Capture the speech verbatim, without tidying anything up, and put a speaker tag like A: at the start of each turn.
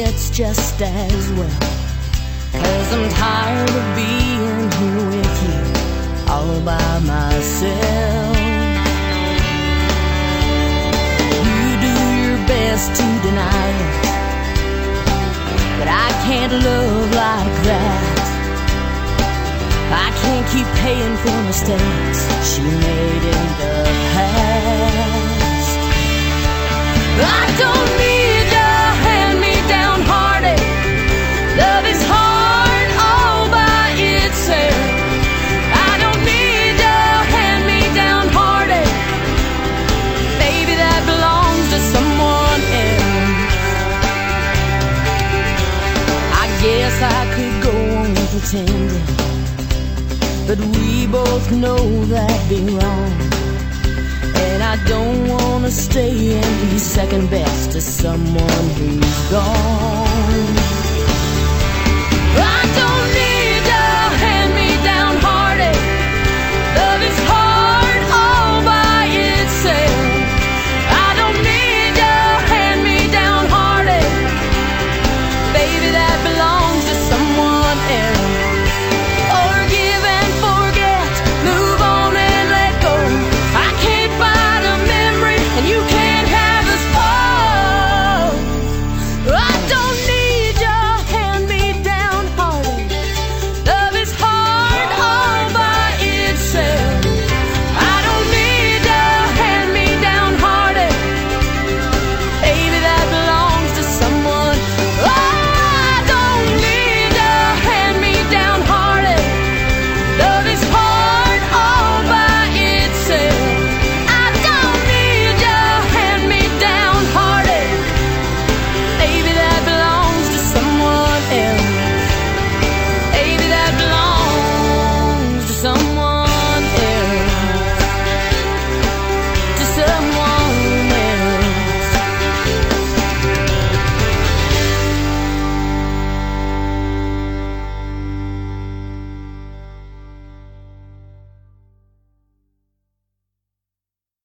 A: it's just as well. Cause I'm tired of being here with you all by myself. You do your best to deny it, but I can't love like that. I can't keep paying for mistakes she made in the past. I don't need a hand-me-down heartache. Love is hard all by itself. I don't need a hand-me-down heartache. Baby, that belongs to someone else. I guess I could go on pretending, but we both know that'd be wrong. And I don't wanna stay and be second best to someone who's gone.